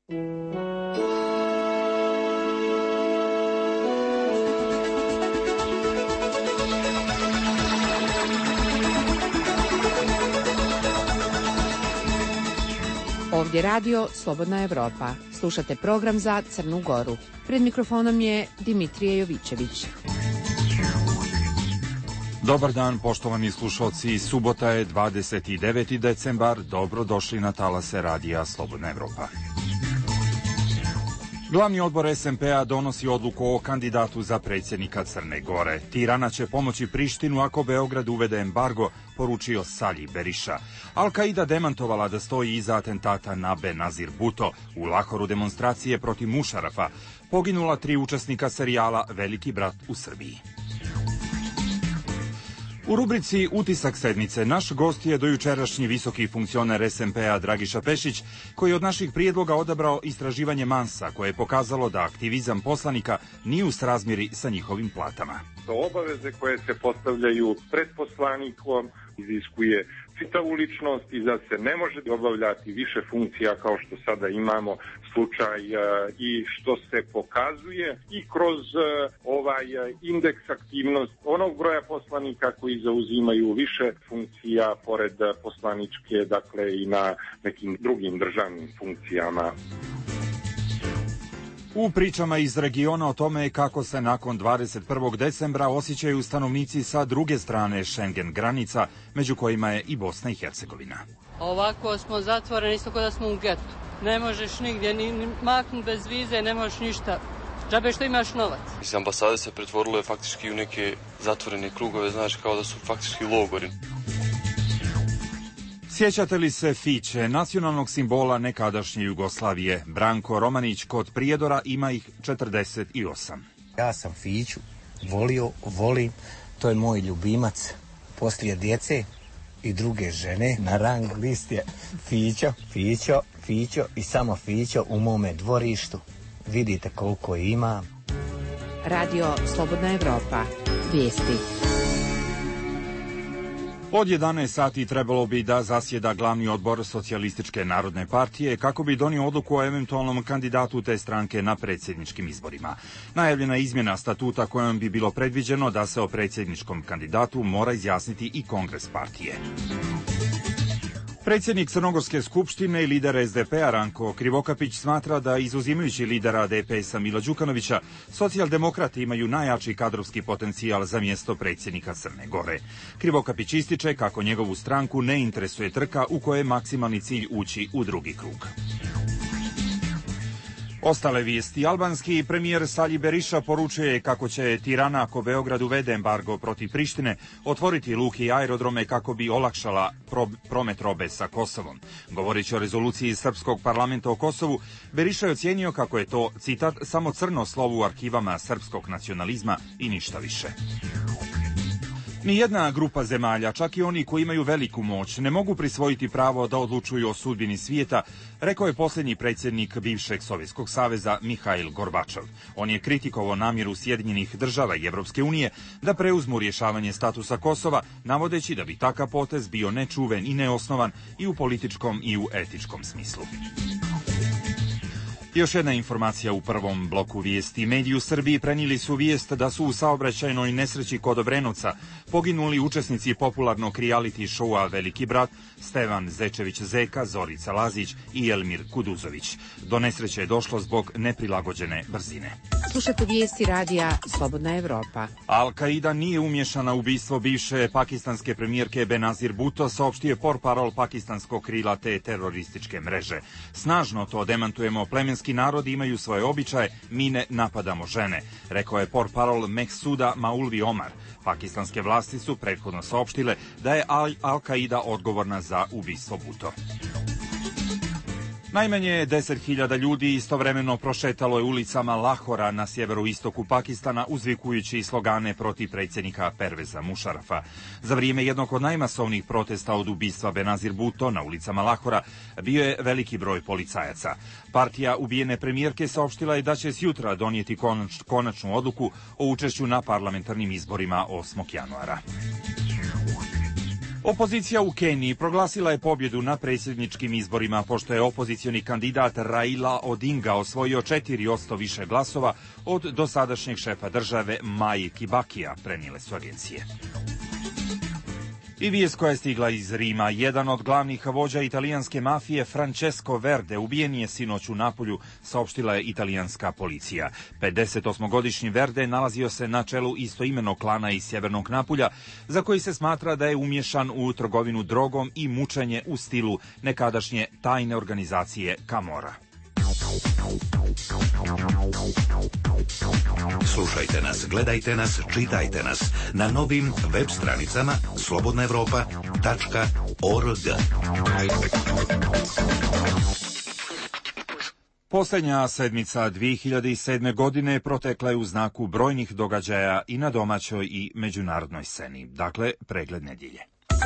Ovdje radio Slobodna Evropa. Slušate program za Crnu Goru. Pred mikrofonom je Dimitrije Jovićević. Dobar dan, poštovani slušalci. Subota je 29. decembar. Dobrodošli na talase radija Slobodna Evropa. Glavni odbor SMP-a donosi odluku o kandidatu za predsjednika Crne Gore. Tirana će pomoći Prištinu ako Beograd uvede embargo, poručio Salji Beriša. Al-Qaida demantovala da stoji iza atentata na Benazir Bhutto. U Lahoru demonstracije protiv Mušarafa. Poginula 3 učesnika serijala Veliki brat u Srbiji. U rubrici Utisak sedmice naš gost je dojučerašnji visoki funkcioner SMP-a Dragiša Pešić, koji je od naših prijedloga odabrao istraživanje Mansa, koje je pokazalo da aktivizam poslanika nije u srazmjeri sa njihovim platama. Obaveze koje se postavljaju pred poslanikom iziskuje čitavu ličnost i da se ne može obavljati više funkcija kao što sada imamo slučaj i što se pokazuje i kroz ovaj indeks aktivnost onog broja poslanika koji zauzimaju više funkcija pored poslaničke, dakle i na nekim drugim državnim funkcijama. U pričama iz regiona o tome kako se nakon 21. decembra osjećaju stanovnici sa druge strane Schengen granica, među kojima je i Bosna i Hercegovina. Ovako smo zatvoreni, isto kao da smo u getu. Ne možeš nigdje ni maknuti bez vize, ne možeš ništa. Džabe što imaš novac. Ambasade se pretvorile faktički u neke zatvorene krugove, znači kao da su faktički logori. Sjećate li se Fiće, nacionalnog simbola nekadašnje Jugoslavije? Branko Romanić kod Prijedora ima ih 48. Ja sam Fiću volim, to je moj ljubimac. Poslije djece i druge žene na rang list je Fićo i samo Fićo u mome dvorištu. Vidite koliko ima. Radio Slobodna Evropa. Vijesti. Od 11 sati trebalo bi da zasjeda glavni odbor Socijalističke narodne partije kako bi donio odluku o eventualnom kandidatu te stranke na predsjedničkim izborima. Najavljena izmjena statuta kojom bi bilo predviđeno da se o predsjedničkom kandidatu mora izjasniti i kongres partije. Predsjednik Crnogorske skupštine i lider SDP-a Ranko Krivokapić smatra da, izuzimajući lidera DPS-a Mila Đukanovića, socijaldemokrati imaju najjači kadrovski potencijal za mjesto predsjednika Crne Gore. Krivokapić ističe kako njegovu stranku ne interesuje trka u kojoj je maksimalni cilj ući u drugi krug. Ostale vijesti. Albanski premijer Salji Beriša poručuje kako će Tirana, ako Beograd uvede embargo protiv Prištine, otvoriti luke i aerodrome kako bi olakšala promet robe sa Kosovom. Govoreći o rezoluciji Srpskog parlamenta o Kosovu, Beriša je ocijenio kako je to, citat, samo crno slovo u arkivama srpskog nacionalizma i ništa više. Nijedna grupa zemalja, čak i oni koji imaju veliku moć, ne mogu prisvojiti pravo da odlučuju o sudbini svijeta, rekao je posljednji predsjednik bivšeg Sovjetskog saveza Mihail Gorbačov. On je kritikovao namjeru Sjedinjenih država i Evropske unije da preuzmu rješavanje statusa Kosova, navodeći da bi takav potez bio nečuven i neosnovan i u političkom i u etičkom smislu. Još jedna informacija u prvom bloku vijesti. Mediji u Srbiji prenijeli su vijest da su u saobraćajnoj nesreći kod Obrenovca poginuli učesnici popularnog reality showa Veliki brat Stevan Zečević-Zeka, Zorica Lazić i Elmir Kuduzović. Do nesreće je došlo zbog neprilagođene brzine. Slušate vijesti radija Slobodna Evropa. Al-Qaida nije umješana u ubistvo bivše pakistanske premijerke Benazir Bhutto, saopštio je portparol pakistanskog krila te terorističke mreže. Snažno to demantujemo, plemenski narodi imaju svoje običaje, mi ne napadamo žene, rekao je portparol Mehsuda Maulvi Omar. Pakistanske vlasti su prethodno saopštile da je Al-Qaida odgovorna za ubistvo Bhutto. Najmanje 10.000 ljudi istovremeno prošetalo je ulicama Lahora na sjeveroistoku Pakistana uzvikujući slogane protiv predsjednika Perveza Mušarafa. Za vrijeme jednog od najmasovnijih protesta od ubistva Benazir Bhutto na ulicama Lahora bio je veliki broj policajaca. Partija ubijene premijerke saopštila je da će sjutra donijeti konačnu odluku o učešću na parlamentarnim izborima 8. januara. Opozicija u Keniji proglasila je pobjedu na predsjedničkim izborima, pošto je opozicioni kandidat Raila Odinga osvojio 4% više glasova od dosadašnjeg šefa države Mwai Kibakija, prenijele su agencije. I vijest koja je stigla iz Rima. Jedan od glavnih vođa italijanske mafije, Francesco Verde, ubijen je sinoć u Napolju, saopštila je italijanska policija. 58-godišnji Verde nalazio se na čelu istoimenog klana iz sjevernog Napulja, za koji se smatra da je umješan u trgovinu drogom i mučenje u stilu nekadašnje tajne organizacije Camorra. Slušajte nas, gledajte nas, čitajte nas na novim web stranicama slobodnaevropa.org. Posljednja sedmica 2007. godine protekla je u znaku brojnih događaja i na domaćoj i međunarodnoj sceni. Dakle, pregled nedjelje.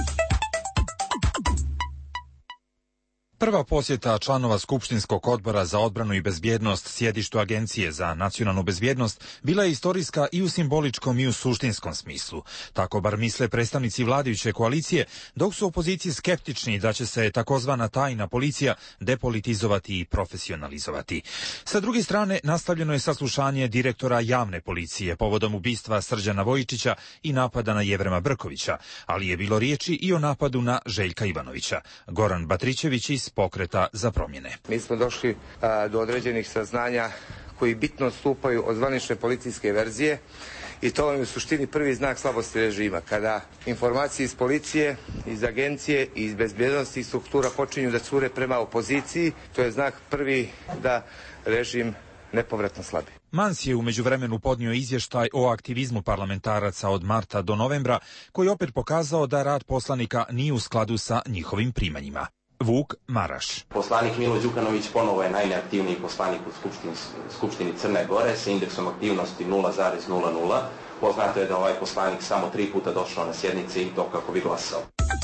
Prva posjeta članova Skupštinskog odbora za odbranu i bezbjednost sjedištu Agencije za nacionalnu bezbjednost bila je istorijska i u simboličkom i u suštinskom smislu. Tako bar misle predstavnici vladajuće koalicije, dok su opoziciji skeptični da će se takozvana tajna policija depolitizovati i profesionalizovati. Sa druge strane, nastavljeno je saslušanje direktora javne policije povodom ubistva Srđana Vojičića i napada na Jevrema Brkovića, ali je bilo riječi i o napadu na Željka Ivanovića. Goran Batrićević iz Pokreta za promjene. Mi smo došli do određenih saznanja koji bitno odstupaju od zvanične policijske verzije i to vam je u suštini prvi znak slabosti režima. Kada informacije iz policije, iz agencije i iz bezbjednosti struktura počinju da cure prema opoziciji, to je znak prvi da režim nepovratno slabi. Mans je u međuvremenu podnio izvještaj o aktivizmu parlamentaraca od marta do novembra, koji opet pokazao da rad poslanika nije u skladu sa njihovim primanjima. Vuk Maraš. Poslanik Milo Đukanović ponovo je najneaktivniji poslanik u Skupštini Crne Gore sa indeksom aktivnosti 0,00. Poznato je da ovaj poslanik samo 3 puta došao na sjednice i to kako bi glasao.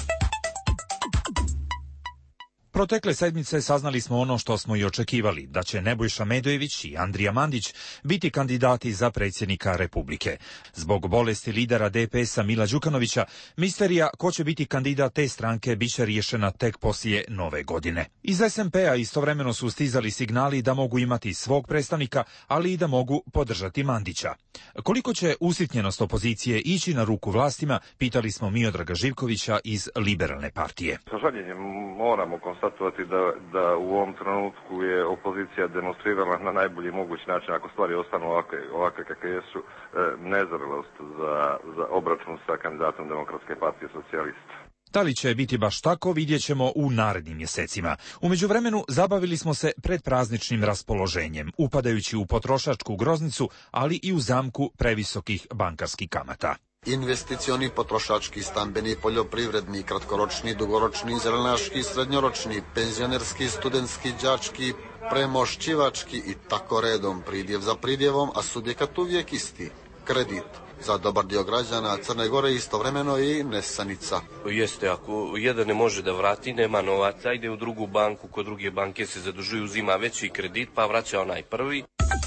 Protekle sedmice saznali smo ono što smo i očekivali, da će Nebojša Medojević i Andrija Mandić biti kandidati za predsjednika Republike. Zbog bolesti lidera DPS-a Mila Đukanovića, misterija ko će biti kandidat te stranke biće riješena tek poslije nove godine. Iz SMP-a istovremeno su stizali signali da mogu imati svog predstavnika, ali i da mogu podržati Mandića. Koliko će usitnjenost opozicije ići na ruku vlastima, pitali smo Miodraga Živkovića iz Liberalne partije. Sa žaljenjem moramo konstatovati da u ovom trenutku je opozicija demonstrirala na najbolji mogući način, ako stvari ostanu ovakve kakve jesu, nezrelost za obračun sa kandidatom Demokratske partije socijalista. Da li će biti baš tako, vidjet ćemo u narednim mjesecima. U međuvremenu zabavili smo se predprazničnim raspoloženjem, upadajući u potrošačku groznicu, ali i u zamku previsokih bankarskih kamata. Investicioni, potrošački, stambeni, poljoprivredni, kratkoročni, dugoročni, zelenaški, srednjoročni, penzionerski, studentski, đački, premošćivački i tako redom, pridjev za pridjevom, a subjekat uvijek isti, kredit. Za dobar dio građana Crne Gore istovremeno i nesanica. Jeste, ako jedan ne može da vrati, nema novaca, ide u drugu banku, kod druge banke se zadužuju, uzima veći kredit, pa vraća onaj prvi.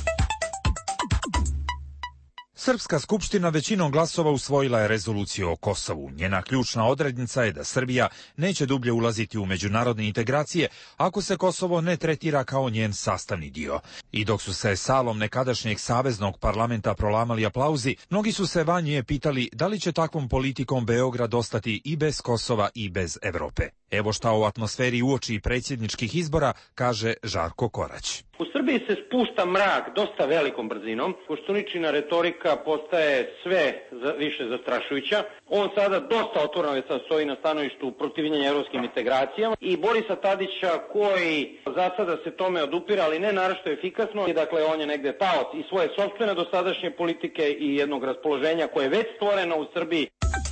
Srpska skupština većinom glasova usvojila je rezoluciju o Kosovu. Njena ključna odrednica je da Srbija neće dublje ulaziti u međunarodne integracije ako se Kosovo ne tretira kao njen sastavni dio. I dok su se salom nekadašnjeg saveznog parlamenta prolamali aplauzi, mnogi su se van nje pitali da li će takvom politikom Beograd ostati i bez Kosova i bez Evrope. Evo šta o atmosferi uoči predsjedničkih izbora kaže Žarko Korać. U Srbiji se spušta mrak dosta velikom brzinom. Koštuničina retorika postaje sve više zastrašujuća. On sada dosta otvoreno stoji na stanovištu protivljenja europskim integracijama i Borisa Tadića koji za sada se tome odupira, ali ne naročito efikasno. Dakle, on je negde taoc i svoje sopstvene dosadašnje politike i jednog raspoloženja koje je već stvoreno u Srbiji.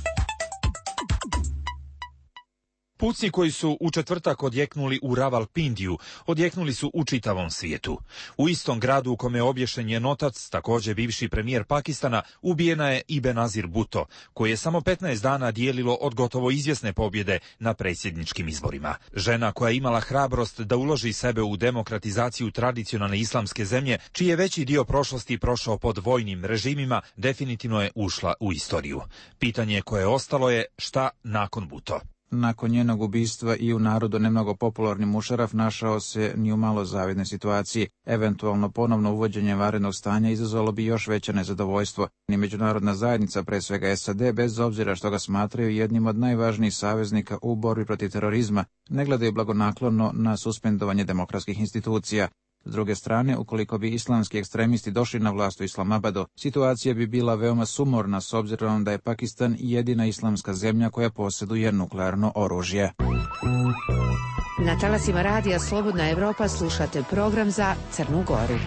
Pucnji koji su u četvrtak odjeknuli u Ravalpindiju, odjeknuli su u čitavom svijetu. U istom gradu u kome je obješen njen otac, također bivši premijer Pakistana, ubijena je i Benazir Bhutto, koji je samo 15 dana dijelilo od gotovo izvjesne pobjede na predsjedničkim izborima. Žena koja je imala hrabrost da uloži sebe u demokratizaciju tradicionalne islamske zemlje, čiji je veći dio prošlosti prošao pod vojnim režimima, definitivno je ušla u istoriju. Pitanje koje je ostalo je šta nakon Bhutto. nakon njenog ubistva i u narodu nemnogo popularni Mušaraf našao se ni u malo zavidnoj situaciji. Eventualno ponovno uvođenje vanrednog stanja izazvalo bi još veće nezadovoljstvo. Ni međunarodna zajednica, pre svega SAD, bez obzira što ga smatraju jednim od najvažnijih saveznika u borbi protiv terorizma, ne gledaju blagonaklono na suspendovanje demokratskih institucija. S druge strane, ukoliko bi islamski ekstremisti došli na vlast u Islamabadu, situacija bi bila veoma sumorna s obzirom da je Pakistan jedina islamska zemlja koja posjeduje nuklearno oružje. Na talasima radija Slobodna Evropa slušate program za Crnu Goru.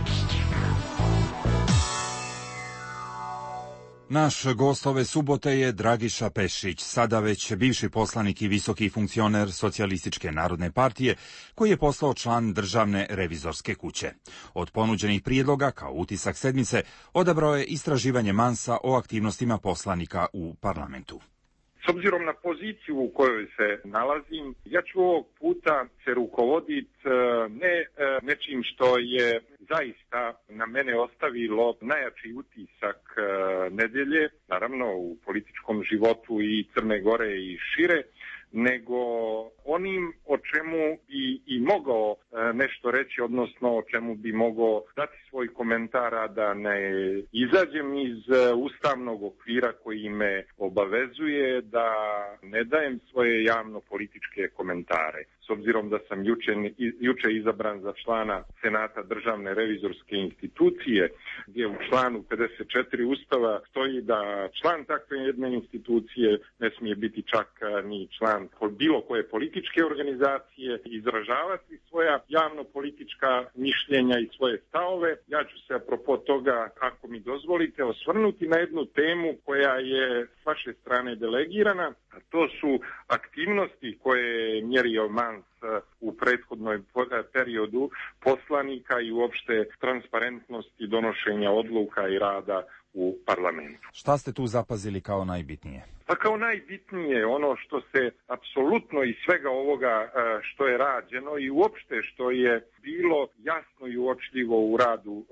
Naš gost ove subote je Dragiša Pešić, sada već bivši poslanik i visoki funkcioner Socijalističke narodne partije, koji je postao član Državne revizorske kuće. Od ponuđenih prijedloga, kao utisak sedmice, odabrao je istraživanje Mansa o aktivnostima poslanika u parlamentu. S obzirom na poziciju u kojoj se nalazim, ja ću ovog puta se rukovoditi ne nečim što je zaista na mene ostavilo najjači utisak nedelje, naravno u političkom životu i Crne Gore i šire, nego onim o čemu bi i mogao nešto reći, odnosno o čemu bi mogao dati svoj komentar, a da ne izađem iz ustavnog okvira koji me obavezuje da ne dajem svoje javno političke komentare. S obzirom da sam juče izabran za člana Senata Državne revizorske institucije, gdje u članu 54 Ustava stoji da član takve jedne institucije ne smije biti čak ni član bilo koje političke organizacije, izražavati svoja javno politička mišljenja i svoje stavove. Ja ću se apropo toga, ako mi dozvolite, osvrnuti na jednu temu koja je s vaše strane delegirana, a to su aktivnosti koje je mjerio Mans u prethodnoj periodu poslanika i uopšte transparentnosti donošenja odluka i rada u parlamentu. Šta ste tu zapazili kao najbitnije? Pa kao najbitnije ono što se apsolutno iz svega ovoga što je rađeno i uopšte što je bilo jasno i uočljivo u radu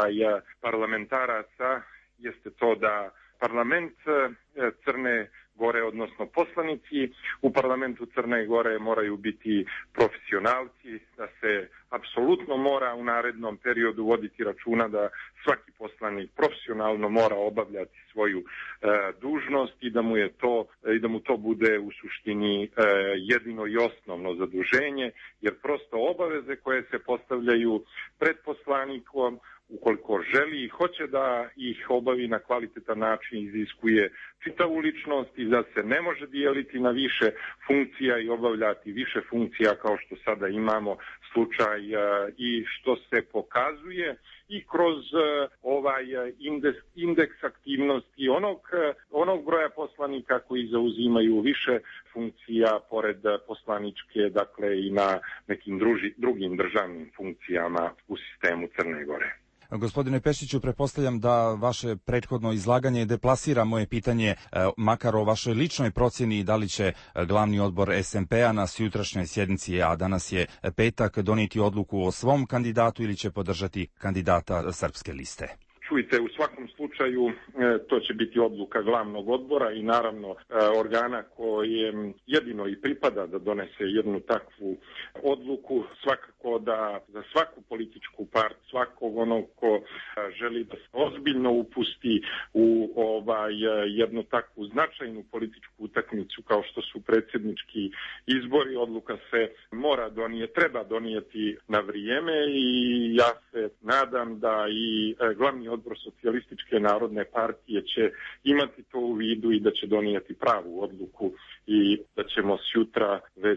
parlamentaraca jeste to da parlament Crne Gore, odnosno poslanici u parlamentu Crne Gore moraju biti profesionalci, da se apsolutno mora u narednom periodu voditi računa da svaki poslanik profesionalno mora obavljati svoju dužnost i da mu to bude u suštini jedino i osnovno zaduženje, jer prosto obaveze koje se postavljaju pred poslanikom, ukoliko želi i hoće da ih obavi na kvalitetan način, iziskuje čitavu ličnost i da se ne može dijeliti na više funkcija i obavljati više funkcija kao što sada imamo slučaj i što se pokazuje i kroz ovaj indeks aktivnosti onog broja poslanika koji zauzimaju više funkcija pored poslaničke, dakle i na nekim drugim državnim funkcijama u sistemu Crne Gore. Gospodine Pešiću, pretpostavljam da vaše prethodno izlaganje deplasira moje pitanje, makar o vašoj ličnoj procjeni da li će glavni odbor SMP-a na sutrašnjoj sjednici, a danas je petak, donijeti odluku o svom kandidatu ili će podržati kandidata Srpske liste. Čujte, u svakom slučaju to će biti odluka glavnog odbora i naravno organa kojem jedino i pripada da donese jednu takvu odluku. Svakako da za svaku političku partiju, svakog onog ko želi da se ozbiljno upusti u jednu takvu značajnu političku utakmicu kao što su predsjednički izbori, odluka se treba donijeti na vrijeme i ja se nadam da i glavni odbor Socijalističke narodne partije će imati to u vidu i da će donijeti pravu odluku i da ćemo sutra već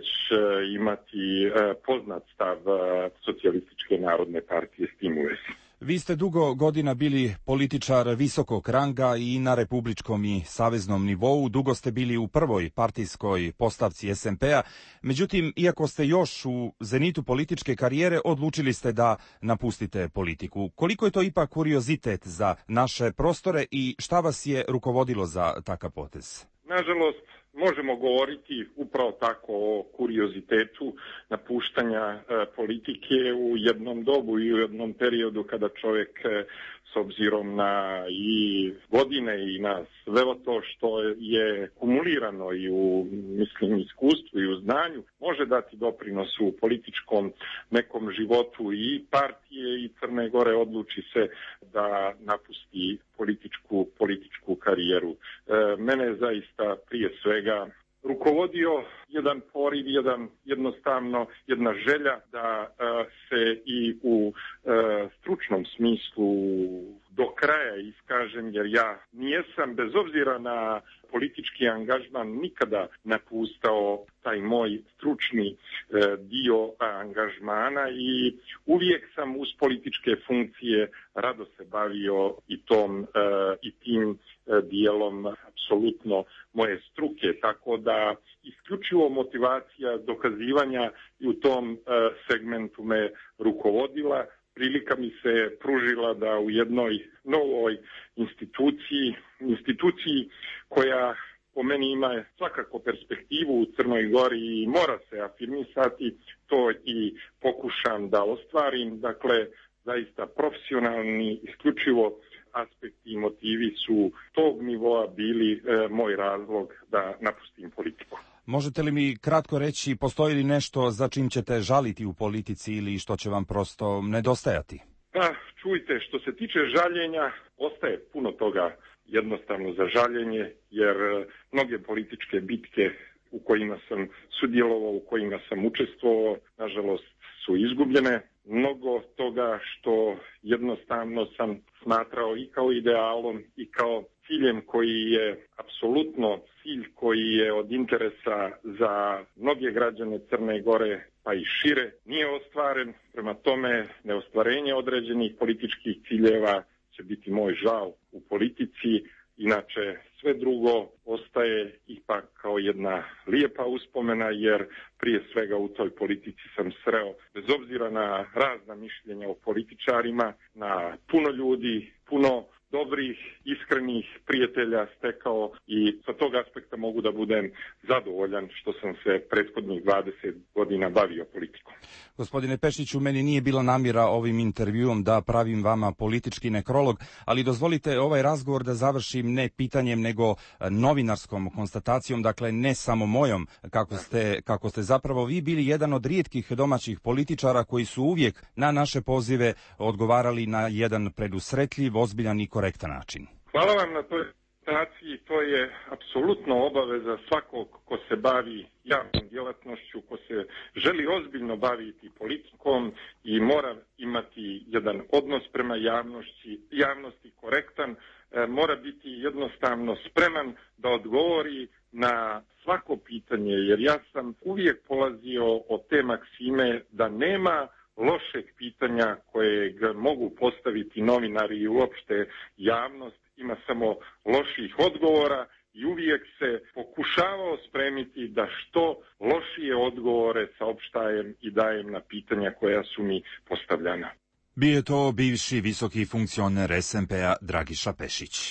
imati poznat stav Socijalističke narodne partije s tim u vezi. Vi ste dugo godina bili političar visokog ranga i na republičkom i saveznom nivou, dugo ste bili u prvoj partijskoj postavci SMP-a, međutim, iako ste još u zenitu političke karijere, odlučili ste da napustite politiku. Koliko je to ipak kuriozitet za naše prostore i šta vas je rukovodilo za takav potez? možemo govoriti upravo tako o kuriozitetu napuštanja politike u jednom dobu i u jednom periodu kada čovjek s obzirom na i godine i na sve to što je kumulirano i u iskustvu i u znanju može dati doprinos u političkom nekom životu i partije i Crne Gore odluči se da napusti političku karijeru. Mene je zaista prije svega rukovodio jedan poriv, jedna želja da se i u stručnom smislu do kraja iskažem, jer ja nijesam, bez obzira na politički angažman, nikada napustao taj moj stručni dio angažmana i uvijek sam uz političke funkcije rado se bavio i tim dijelom apsolutno moje struke, tako da isključivo motivacija dokazivanja i u tom segmentu me rukovodila. Prilika mi se pružila da u jednoj novoj instituciji koja po meni ima svakako perspektivu u Crnoj Gori i mora se afirmisati, to i pokušam da ostvarim. Dakle, zaista profesionalni, isključivo aspekti i motivi su tog nivoa bili moj razlog da napustim politiku. Možete li mi kratko reći, postoji li nešto za čim ćete žaliti u politici ili što će vam prosto nedostajati? Pa, čujte, što se tiče žaljenja, ostaje puno toga jednostavno za žaljenje, jer mnoge političke bitke u kojima sam sudjelovao, u kojima sam učestvovao, nažalost su izgubljene. Mnogo toga što jednostavno sam smatrao i kao idealom i kao ciljem koji je apsolutno cilj koji je od interesa za mnoge građane Crne Gore pa i šire, nije ostvaren. Prema tome, neostvarenje određenih političkih ciljeva će biti moj žal u politici. Inače, sve drugo ostaje ipak kao jedna lijepa uspomena, jer prije svega u toj politici sam sreo, bez obzira na razna mišljenja o političarima, na puno ljudi, puno dobrih, iskrenih prijatelja stekao i sa tog aspekta mogu da budem zadovoljan što sam se prethodnih 20 godina bavio politikom. Gospodine Pešiću, meni nije bila namjera ovim intervjuom da pravim vama politički nekrolog, ali dozvolite ovaj razgovor da završim ne pitanjem nego novinarskom konstatacijom, dakle ne samo mojom, kako ste zapravo vi bili jedan od rijetkih domaćih političara koji su uvijek na naše pozive odgovarali na jedan predusretljiv, ozbiljan i korektan način. Hvala vam na toj konstataciji, to je apsolutno obaveza svakog ko se bavi javnom djelatnošću, ko se želi ozbiljno baviti politikom i mora imati jedan odnos prema javnosti korektan, mora biti jednostavno spreman da odgovori na svako pitanje, jer ja sam uvijek polazio od te maksime da nema lošeg pitanja kojeg mogu postaviti novinari i uopšte javnost, ima samo loših odgovora i uvijek se pokušavao spremiti da što lošije odgovore saopštajem i dajem na pitanja koja su mi postavljana. Bio je to bivši visoki funkcioner SMP-a Dragiša Pešić.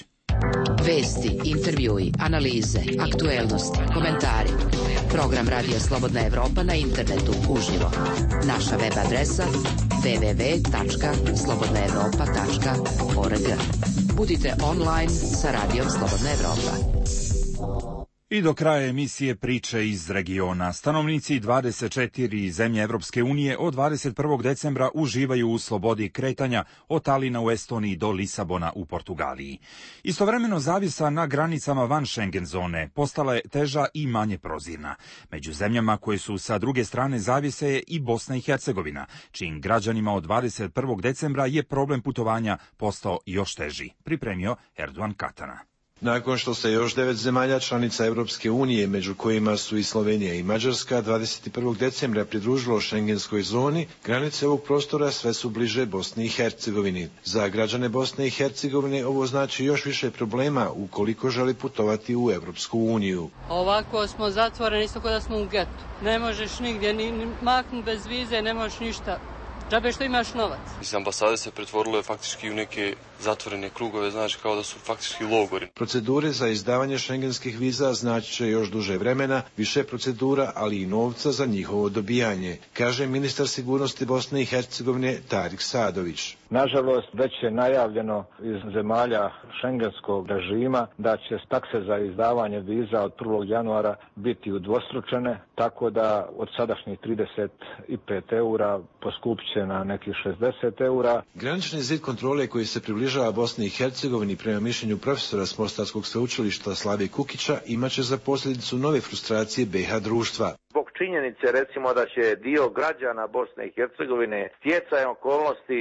Vesti, intervjui, analize, aktuelnosti, komentari. Program Radija Slobodna Evropa na internetu uživo. Naša web adresa www.slobodnaevropa.org. Budite online sa Radijom Slobodna Evropa. I do kraja emisije priče iz regiona. Stanovnici 24 zemlje Evropske unije od 21. decembra uživaju u slobodi kretanja od Talina u Estoniji do Lisabona u Portugaliji. Istovremeno zavjesa na granicama van Schengen zone postala je teža i manje prozirna. Među zemljama koje su sa druge strane zavjese je i Bosna i Hercegovina, čijim građanima od 21. decembra je problem putovanja postao još teži. Pripremio Erdogan Katana. Nakon što se još 9 zemalja članica Europske unije, među kojima su i Slovenija i Mađarska, 21. decembra pridružilo šengenskoj zoni, granice ovog prostora sve su bliže Bosni i Hercegovini. Za građane Bosne i Hercegovine ovo znači još više problema ukoliko želi putovati u Europsku uniju. Ovako smo zatvoreni, isto kao da smo u getu. Ne možeš nigdje ni maknuti bez vize, ne možeš ništa. Džabe što imaš novac. Iz ambasade se pretvorilo je faktički u neke zatvorene krugove, znači kao da su faktički logori. Procedure za izdavanje šengenskih viza znači će još duže vremena, više procedura, ali i novca za njihovo dobijanje, kaže ministar sigurnosti Bosne i Hercegovine Tarik Sadović. Nažalost, već je najavljeno iz zemalja šengenskog režima da će takse za izdavanje viza od 1. januara biti udvostručene, tako da od sadašnjih 35 eura poskupit će na nekih 60 eura. Granični zid kontrole koji se približava Bosni i Hercegovini prema mišljenju profesora s Mostarskog sveučilišta Slave Kukića imaće za posljedicu nove frustracije BiH društva. Zbog činjenice recimo da će dio građana Bosne i Hercegovine stjecajem okolnosti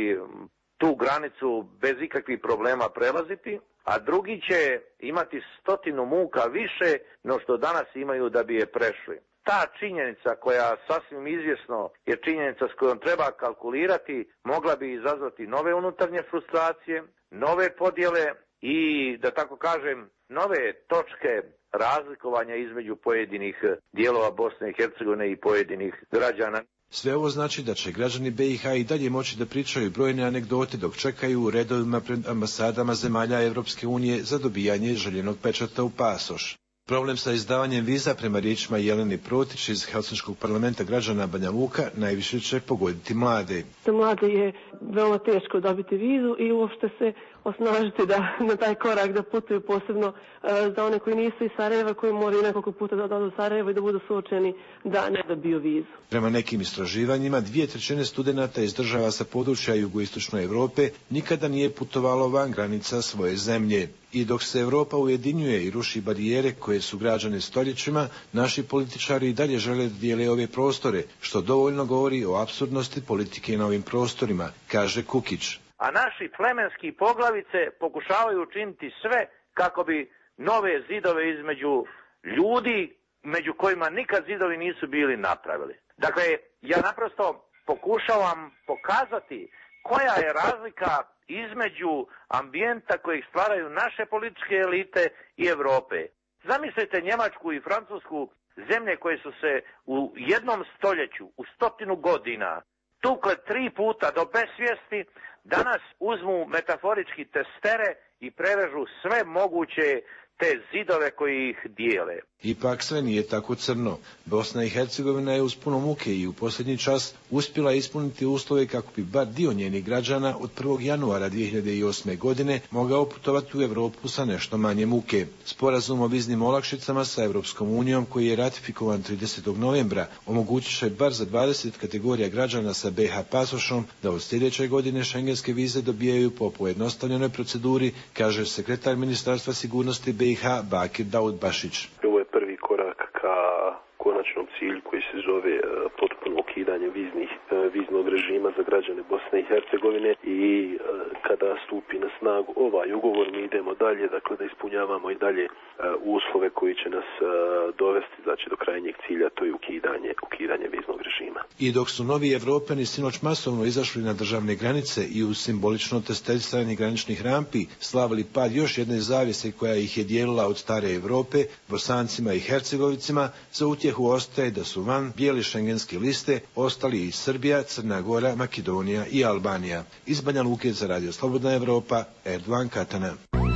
tu granicu bez ikakvih problema prelaziti, a drugi će imati 100 muka više no što danas imaju da bi je prešli. Ta činjenica koja sasvim izvjesno je činjenica s kojom treba kalkulirati, mogla bi izazvati nove unutarnje frustracije, nove podjele i, da tako kažem, nove točke razlikovanja između pojedinih dijelova Bosne i Hercegovine i pojedinih građana. Sve ovo znači da će građani BiH i dalje moći da pričaju brojne anegdote dok čekaju u redovima pred ambasadama zemalja Evropske unije za dobijanje željenog pečata u pasoš. Problem sa izdavanjem viza, prema riječima Jelene Protić iz Helsinškog parlamenta građana Banja Luka, najviše će pogoditi mlade. Za mlade je veoma teško dobiti vizu i uopšte se osnažiti da na taj korak da putuju, posebno za one koji nisu iz Sarajeva, koji moraju nekoliko puta da odu u Sarajevo i da budu suočeni da ne dobiju vizu. Prema nekim istraživanjima, 2/3 studenata iz država sa područja jugoistočne Europe nikada nije putovalo van granica svoje zemlje. I dok se Europa ujedinjuje i ruši barijere koje su građane stoljećima, naši političari i dalje žele da dijele ove prostore, što dovoljno govori o apsurdnosti politike na ovim prostorima, kaže Kukić. A naši plemenski poglavice pokušavaju učiniti sve kako bi nove zidove između ljudi, među kojima nikad zidovi nisu bili napravili. Dakle, ja naprosto pokušavam pokazati koja je razlika između ambijenta kojeg stvaraju naše političke elite i Europe. Zamislite Njemačku i Francusku, zemlje koje su se u jednom stoljeću, u 100 godina, tukle 3 puta do besvijesti, danas uzmu metaforički testere i prerežu sve moguće te zidove koji ih dijele. Ipak sve nije tako crno. Bosna i Hercegovina je uz puno muke i u posljednji čas uspjela ispuniti uslove kako bi bar dio njenih građana od 1. januara 2008. godine mogao putovati u Europu sa nešto manje muke. Sporazum o viznim olakšicama sa Europskom unijom, koji je ratifikovan 30. novembra, omogućit će bar za 20 kategorija građana sa BiH pasošom da od sljedeće godine šengenske vize dobijaju po pojednostavljenoj proceduri, kaže sekretar Ministarstva sigurnosti BiH Bakir Daudbašić. Ovo je prvi korak ka konačnom cilju koji se zove potpuno ukidanje viznog režima za građane Bosne i Hercegovine i kada stupi na snagu ovaj ugovor mi idemo dalje, dakle da ispunjavamo i dalje uslove koji će nas dovesti znači do krajnjeg cilja, to je ukidanje viznog režima. I dok su novi Evropljani sinoć masovno izašli na državne granice i uz simbolično testiranje graničnih rampi slavili pad još jedne zavjese koja ih je dijelila od stare Europe, Bosancima i Hercegovicima, za utjehu ostaje da su van bijele šengenske liste ostali i Srbija, Crna Gora, Makedonija i Albanija. Iz Banja Luke za Radio Slobodna Evropa, Erdovan Katana.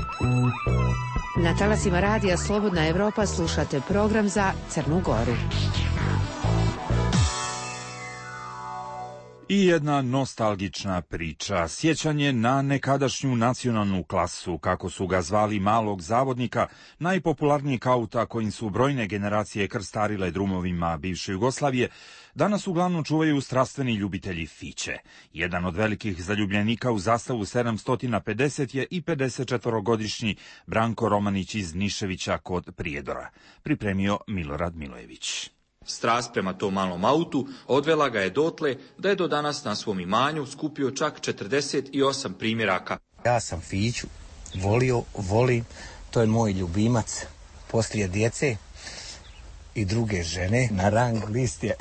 Na talasima Radija Slobodna Evropa slušate program za Crnu Goru. I jedna nostalgična priča, sjećanje na nekadašnju nacionalnu klasu, kako su ga zvali malog zavodnika, najpopularnijeg auta kojim su brojne generacije krstarile drumovima bivše Jugoslavije, danas uglavnom čuvaju strastveni ljubitelji Fiće. Jedan od velikih zaljubljenika u zastavu 750 je i 54-godišnji Branko Romanić iz Niševića kod Prijedora. Pripremio Milorad Milojević. Strast prema tom malom autu odvela ga je dotle da je do danas na svom imanju skupio čak 48 primjeraka. Ja sam Fiću volim, to je moj ljubimac. Poslije djece i druge žene na rang listi je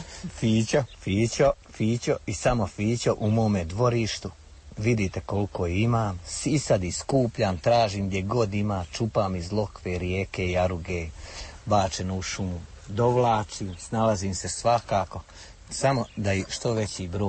Fićo i samo Fićo u mome dvorištu. Vidite koliko imam, sisad i skupljam, tražim gdje god ima, čupam iz lokve, rijeke, jaruge, bačenu u šumu. Dovlačim, snalazim se svakako, samo da i što veći broj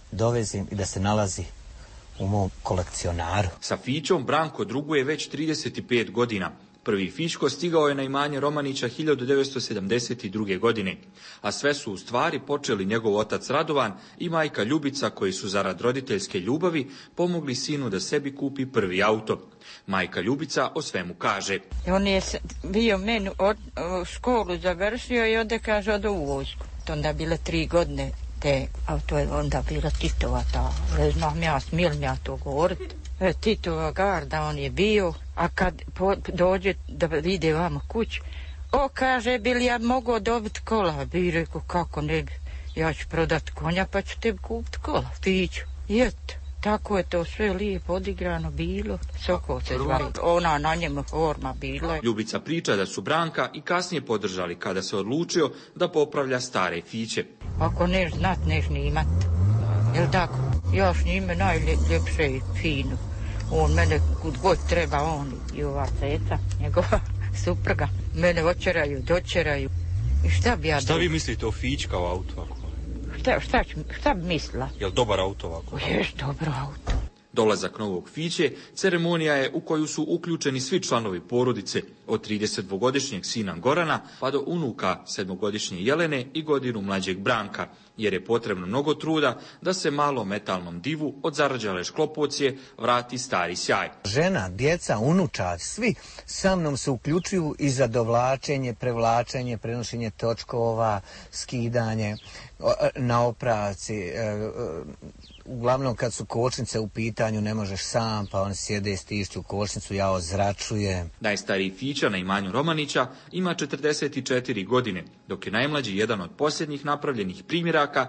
dovezim i da se nalazi u mom kolekcionaru. Sa Fićom Branko druguje već 35 godina. Prvi Fićko stigao je na imanje Romanića 1972. godine, a sve su u stvari počeli njegov otac Radovan i majka Ljubica, koji su zarad roditeljske ljubavi pomogli sinu da sebi kupi prvi auto. Majka Ljubica o svemu kaže. On je bio meni školu završio i onda kaže odo u vojsku. Onda bile 3 godine a to je onda bila Titova ta, ne znam ja, smijem ja to govorit. Titova garda on je bio, a kad dođe da vide vama kuću, kaže, bi li ja mogao dobiti kola? Bi rekao, kako ne bi, ja ću prodati konja pa ću tebi kupiti kola, Fiću. I eto, tako je to sve lijepo odigrano bilo, Sokol se zvali, ona na njemu forma bila. Ljubica priča da su Branka i kasnije podržali kada se odlučio da popravlja stare Fiće. Ako neš znat, neš ni imat. Jel tako? Još njime najljepše i fino. On mene kud god treba, on i ova ceca, njegova supruga, mene očeraju, dočeraju. I šta bi ja... Šta vi mislite o Fić kao auto? Šta bi mislila? Jel dobar auto ovako? Ješ dobro auto. Dolazak novog Fiće ceremonija je u koju su uključeni svi članovi porodice, od 32-godišnjeg sina Gorana pa do unuka 7-godišnje Jelene i godinu mlađeg Branka, jer je potrebno mnogo truda da se malom metalnom divu od zarađale šklopocije vrati stari sjaj. Žena, djeca, unučad, svi sa mnom se uključuju i za dovlačenje, prevlačenje, prenošenje točkova, skidanje na opravci. Uglavnom kad su kočnice u pitanju ne možeš sam, pa on sjede i stišću kočnicu, ja ozračujem. Najstariji Fića na imanju Romanića ima 44 godine, dok je najmlađi jedan od posljednjih napravljenih primjeraka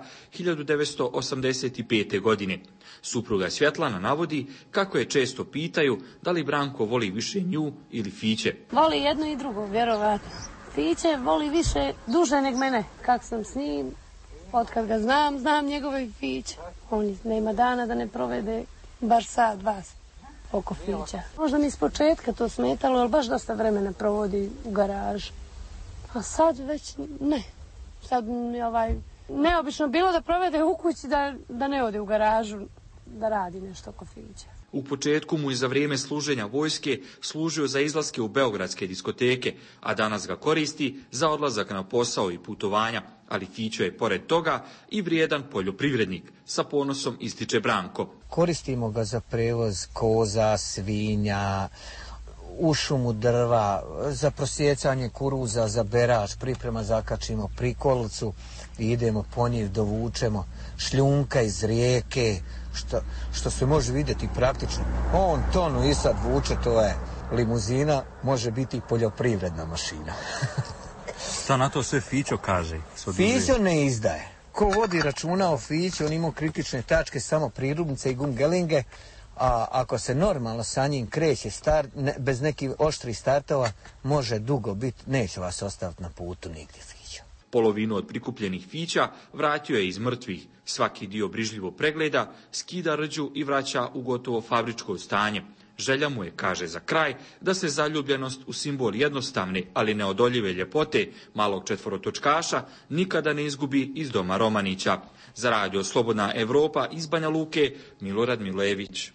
1985. godine. Supruga Svjetlana navodi kako je često pitaju da li Branko voli više nju ili Fiće. Voli jedno i drugo, vjerovatno. Fiće voli više duže nek mene, kak sam s njim. Otkad ga znam njegove Fiće. On nema dana da ne provede bar sat, 2 oko Fića. Možda mi iz početka to smetalo, ali baš dosta vremena provodi u garaži. A sad već ne. Sad neobično bilo da provede u kući, da ne ode u garažu, da radi nešto oko Fića. U početku mu je za vrijeme služenja vojske služio za izlaske u beogradske diskoteke, a danas ga koristi za odlazak na posao i putovanja. Ali Fićo je pored toga i vrijedan poljoprivrednik, sa ponosom ističe Branko. Koristimo ga za prevoz koza, svinja, u šumu drva, za prosjecanje kuruza, za berač, priprema zakačimo prikolicu i idemo po njih, dovučemo šljunka iz rijeke, što se može vidjeti praktično. On tonu i sad vuče, to je limuzina, može biti i poljoprivredna mašina. Šta na to sve Fićo kaže? Fićo ne izdaje. Ko vodi računa o Fiću, on ima kritične tačke, samo prirubnice i gungelinge, a ako se normalno sa njim kreće bez nekih oštrih startova, može dugo biti, neće vas ostaviti na putu nigdje Fićo. Polovinu od prikupljenih Fića vratio je iz mrtvih. Svaki dio brižljivo pregleda, skida rđu i vraća u gotovo fabričko stanje. Želja mu je, kaže za kraj, da se zaljubljenost u simbol jednostavne, ali neodoljive ljepote malog četvorotočkaša nikada ne izgubi iz doma Romanića. Za radio Slobodna Evropa iz Banja Luke, Milorad Milević.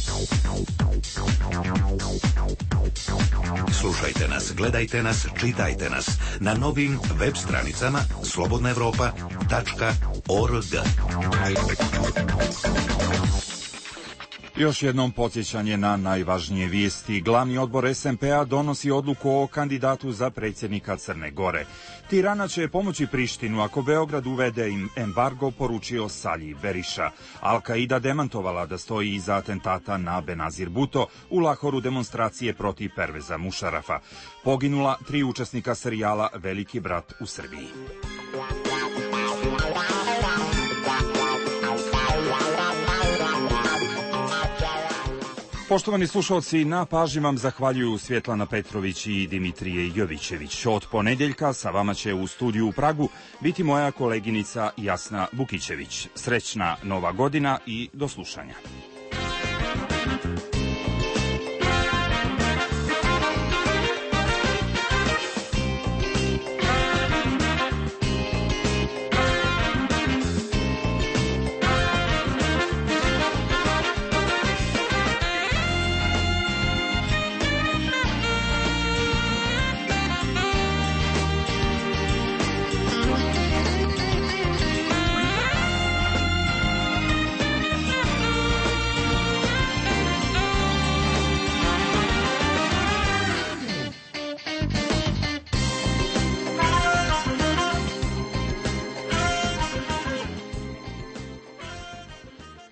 Slušajte nas, gledajte nas, čitajte nas na novim web stranicama slobodnaevropa.org. Još jednom podsjećanje na najvažnije vijesti. Glavni odbor SMP-a donosi odluku o kandidatu za predsjednika Crne Gore. Tirana će pomoći Prištinu ako Beograd uvede im embargo, poručio Salji Beriša. Al-Qaida demantovala da stoji iza atentata na Benazir Bhutto, u Lahoru demonstracije protiv Perveza Mušarafa. Poginula 3 učesnika serijala Veliki brat u Srbiji. Poštovani slušalci, na pažnji vam zahvaljuju Svjetlana Petrović i Dimitrije Jovićević. Od ponedjeljka sa vama će u studiju u Pragu biti moja koleginica Jasna Bukićević. Srećna Nova godina i do slušanja.